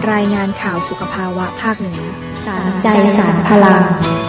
รายงานข่าวสุขภาวะภาคเหนือสารใจสารพลัง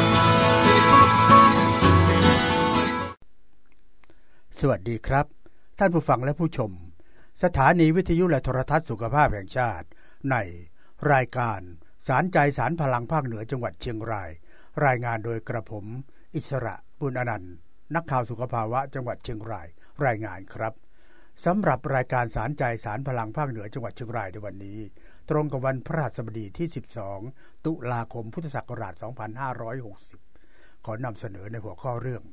สวัสดีครับท่านผู้ฟังและผู้ชมสถานีวิทยุและโทรทัศน์สุขภาพแห่งชาติในรายการสารใจสารพลังภาคเหนือจังหวัดเชียงรายรายงานโดยกระผมอิสระบุญอนันต์นักข่าวสุขภาวะจังหวัดเชียงรายรายงานครับสำหรับรายการสารใจสารพลังภาคเหนือจังหวัดเชียงรายในวันนี้ตรงกับวันพฤหัสบดีที่12ตุลาคมพุทธศักราช2560ขอนำเสนอในหัวข้อเรื่อง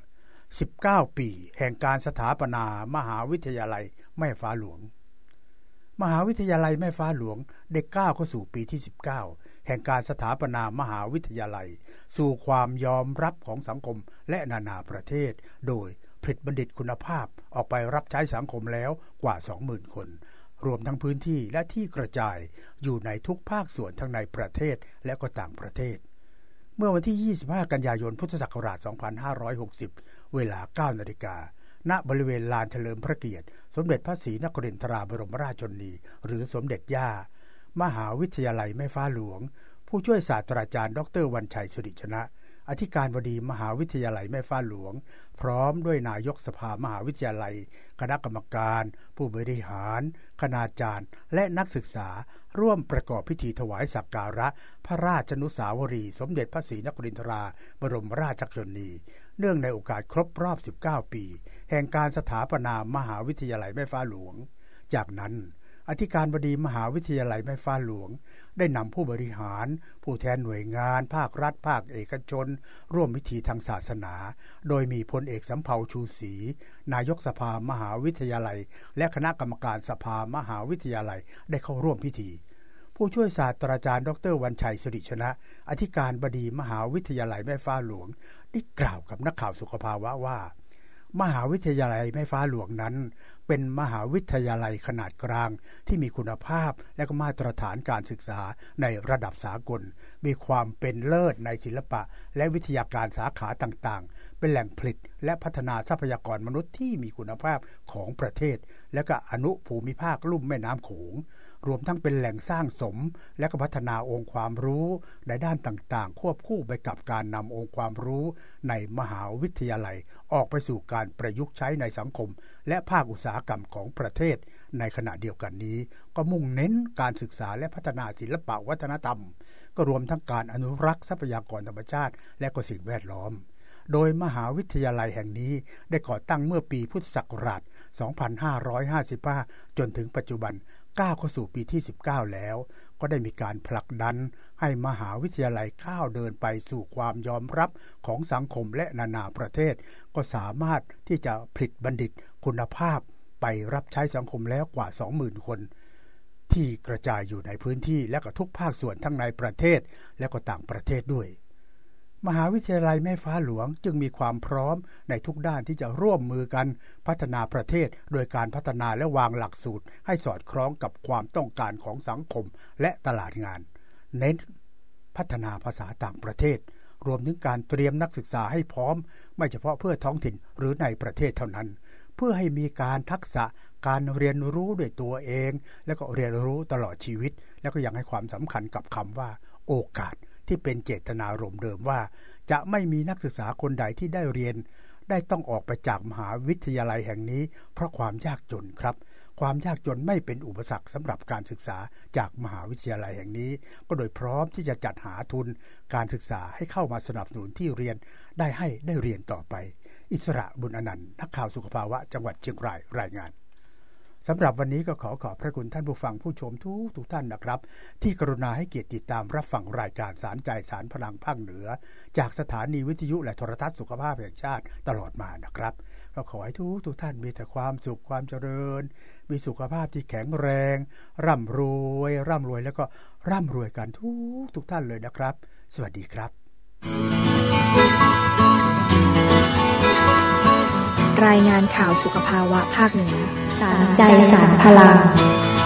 19ปีแห่งการสถาปนามหาวิทยาลัยแม่ฟ้าหลวงมหาวิทยาลัยแม่ฟ้าหลวงได้ก้าวเข้าสู่ปีที่19แห่งการสถาปนามหาวิทยาลัยสู่ความยอมรับของสังคมและนานาประเทศโดยผลิตบัณฑิตคุณภาพออกไปรับใช้สังคมแล้วกว่า 20,000 คนรวมทั้งพื้นที่และที่กระจายอยู่ในทุกภาคส่วนทั้งในประเทศและก็ต่างประเทศเมื่อวันที่25กันยายนพุทธศักราช2560เวลา 9 นาฬิกาณบริเวณลานเฉลิมพระเกียรติสมเด็จพระศรีนครินทราบรมราชชนนีหรือสมเด็จย่ามหาวิทยาลัยแม่ฟ้าหลวงผู้ช่วยศาสตราจารย์ดร.วรรณชัยสุริชนะอธิการบดีมหาวิทยาลัยแม่ฟ้าหลวงพร้อมด้วยนายกสภามหาวิทยาลัยคณะกรรมการผู้บริหารคณาจารย์และนักศึกษาร่วมประกอบพิธีถวายสักการะพระราชนุสาวรีย์สมเด็จพระศรีนครินทราบรมราชชนนีเนื่องในโอกาสครบรอบ19ปีแห่งการสถาปนามหาวิทยาลัยแม่ฟ้าหลวงจากนั้นอธิการบดีมหาวิทยาลัยแม่ฟ้าหลวงได้นำผู้บริหารผู้แทนหน่วยงานภาครัฐภาคเอกชนร่วมพิธีทางศาสนาโดยมีพลเอกสำเภาชูศรีนายกสภามหาวิทยาลัยและคณะกรรมการสภามหาวิทยาลัยได้เข้าร่วมพิธีผู้ช่วยศาสตราจารย์ดร.วรรณชัยสุริชนะอธิการบดีมหาวิทยาลัยแม่ฟ้าหลวงได้กล่าวกับนักข่าวสุขภาวะว่ามหาวิทยาลัยแม่ฟ้าหลวงนั้นเป็นมหาวิทยาลัยขนาดกลางที่มีคุณภาพและก็มาตรฐานการศึกษาในระดับสากลมีความเป็นเลิศในศิลปะและวิทยาการสาขาต่างๆเป็นแหล่งผลิตและพัฒนาทรัพยากรมนุษย์ที่มีคุณภาพของประเทศและก็อนุภูมิภาคลุ่มแม่น้ำโขงรวมทั้งเป็นแหล่งสร้างสมและก็พัฒนาองค์ความรู้ในด้านต่างๆควบคู่ไปกับการนำองค์ความรู้ในมหาวิทยาลัยออกไปสู่การประยุกต์ใช้ในสังคมและภาคอุตสาหกรรมของประเทศในขณะเดียวกันนี้ก็มุ่งเน้นการศึกษาและพัฒนาศิลปะวัฒนธรรมก็รวมทั้งการอนุรักษ์ทรัพยากรธรรมชาติและก็สิ่งแวดล้อมโดยมหาวิทยาลัยแห่งนี้ได้ก่อตั้งเมื่อปีพุทธศักราช2555จนถึงปัจจุบันก้าวเข้าสู่ปีที่19แล้วก็ได้มีการผลักดันให้มหาวิทยาลัยก้าวเดินไปสู่ความยอมรับของสังคมและนานาประเทศก็สามารถที่จะผลิตบัณฑิตคุณภาพไปรับใช้สังคมแล้วกว่า 20,000 คนที่กระจายอยู่ในพื้นที่และก็ทุกภาคส่วนทั้งในประเทศและก็ต่างประเทศด้วยมหาวิทยาลัยแม่ฟ้าหลวงจึงมีความพร้อมในทุกด้านที่จะร่วมมือกันพัฒนาประเทศโดยการพัฒนาและวางหลักสูตรให้สอดคล้องกับความต้องการของสังคมและตลาดงานเน้นพัฒนาภาษาต่างประเทศรวมถึงการเตรียมนักศึกษาให้พร้อมไม่เฉพาะเพื่อท้องถิ่นหรือในประเทศเท่านั้นเพื่อให้มีการทักษะการเรียนรู้ด้วยตัวเองและก็เรียนรู้ตลอดชีวิตแล้วก็ยังให้ความสำคัญกับคำว่าโอกาสที่เป็นเจตนารมณ์เดิมว่าจะไม่มีนักศึกษาคนใดที่ได้เรียนได้ต้องออกไปจากมหาวิทยาลัยแห่งนี้เพราะความยากจนครับความยากจนไม่เป็นอุปสรรคสำหรับการศึกษาจากมหาวิทยาลัยแห่งนี้ก็โดยพร้อมที่จะจัดหาทุนการศึกษาให้เข้ามาสนับสนุนที่เรียนได้เรียนต่อไปอิสระบุญอนันต์นักข่าวสุขภาวะจังหวัดเชียงรายรายงานสำหรับวันนี้ก็ขอบพระคุณท่านผู้ฟังผู้ชมทุกท่านนะครับที่กรุณาให้เกียรติติดตามรับฟังรายการสารใจสารพลังภาคเหนือจากสถานีวิทยุและโทรทัศน์สุขภาพแห่งชาติตลอดมานะครับก็ขอให้ทุกท่านมีแต่ความสุขความเจริญมีสุขภาพที่แข็งแรงร่ำรวยแล้วก็ร่ำรวยกันทุกท่านเลยนะครับสวัสดีครับรายงานข่าวสุขภาวะภาคเหนือสารใจสารพลัง